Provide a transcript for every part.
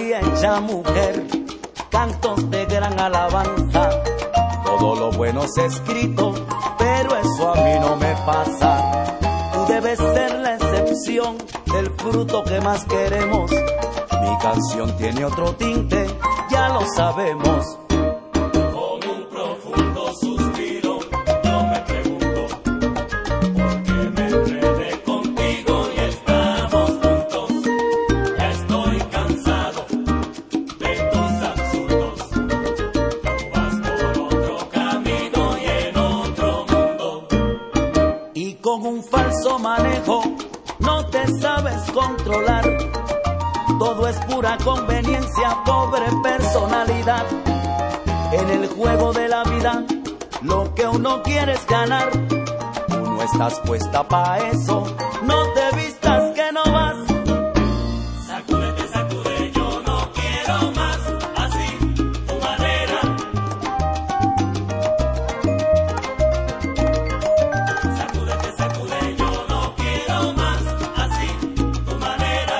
y hecha mujer, cantos de gran alabanza. Todo lo bueno es escrito, pero eso a mí no me pasa. Tú debes ser la excepción, el fruto que más queremos. Mi canción tiene otro tinte, ya lo sabemos. Con un profundo suspiro, yo me pregunto por qué me enredé contigo y estamos juntos. Ya estoy cansado de tus absurdos. Tú vas por otro camino y en otro mundo. Y con un falso manejo no te sabes controlar. Todo es pura conveniencia, pobre personalidad. En el juego de la vida, lo que uno quiere es ganar. Tú no estás puesta pa' eso, no te vistas que no vas. Sacúdete, sacude, yo no quiero más así tu manera. Sacúdete, sacude, yo no quiero más así tu manera.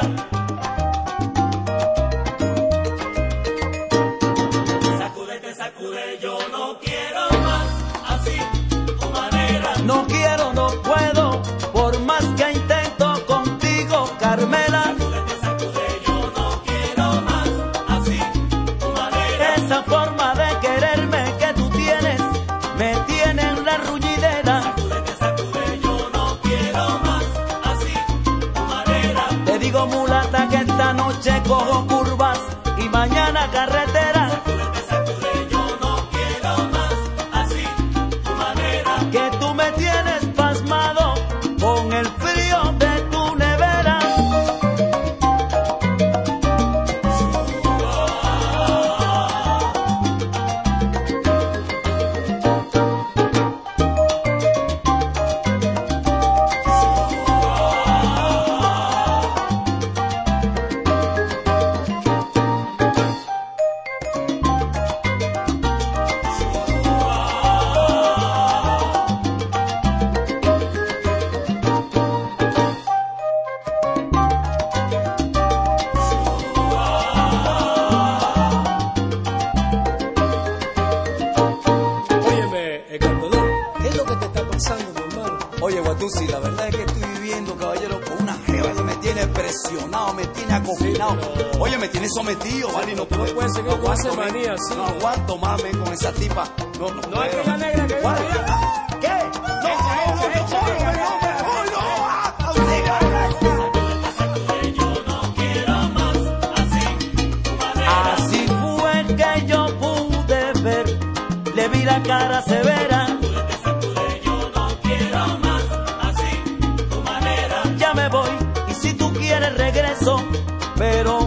Sacúdete, sacude, yo no quiero más así tu manera. No quiero, no puedo, por más que intento contigo, Carmela. Sacúdete, sacude, yo no quiero más así tu manera. Esa forma de quererme que tú tienes, me tiene en la ruñidera. Sacúdete, sacude, yo no quiero más así tu manera. Te digo, mulata, que esta noche cojo curvas y mañana carretera. Sacúdete, sacude, yo no quiero más así tu manera. Que tú me tienes pasmado con el frío de tu nevera. Óyeme, Cantador, ¿qué es lo que te está pasando, mi hermano? Oye, Guatusi, la verdad es que estoy viviendo, caballero, con una jeva que me tiene presionado, me tiene acoginado. pero- Oye, me tiene sometido, ¿vale? Y no No puede seguir con aguanto, esa men. manía así. No aguanto, mame, con esa tipa. No No es puedo. aquella negra que ¿Cuál? vive allá. ¿Qué? Sacúdete, sacude, yo no quiero más así tu manera. Así fue que yo pude ver, le vi la cara severa. Sacúdete, sacude, yo no quiero más así tu manera. Ya me voy y si tú quieres regreso, pero